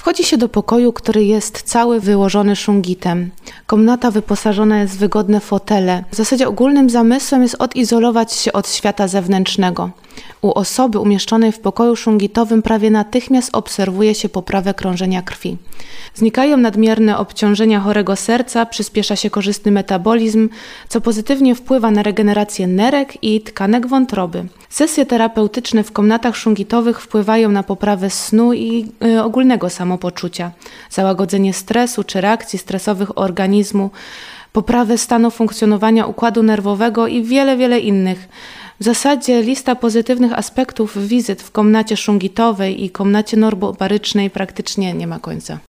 Wchodzi się do pokoju, który jest cały wyłożony szungitem. Komnata wyposażona jest w wygodne fotele. W zasadzie ogólnym zamysłem jest odizolować się od świata zewnętrznego. U osoby umieszczonej w pokoju szungitowym prawie natychmiast obserwuje się poprawę krążenia krwi. Znikają nadmierne obciążenia chorego serca, przyspiesza się korzystny metabolizm, co pozytywnie wpływa na regenerację nerek i tkanek wątroby. Sesje terapeutyczne w komnatach szungitowych wpływają na poprawę snu i ogólnego samopoczucia, załagodzenie stresu czy reakcji stresowych organizmu, poprawę stanu funkcjonowania układu nerwowego i wiele innych. W zasadzie lista pozytywnych aspektów wizyt w komnacie szungitowej i komnacie normobarycznej praktycznie nie ma końca.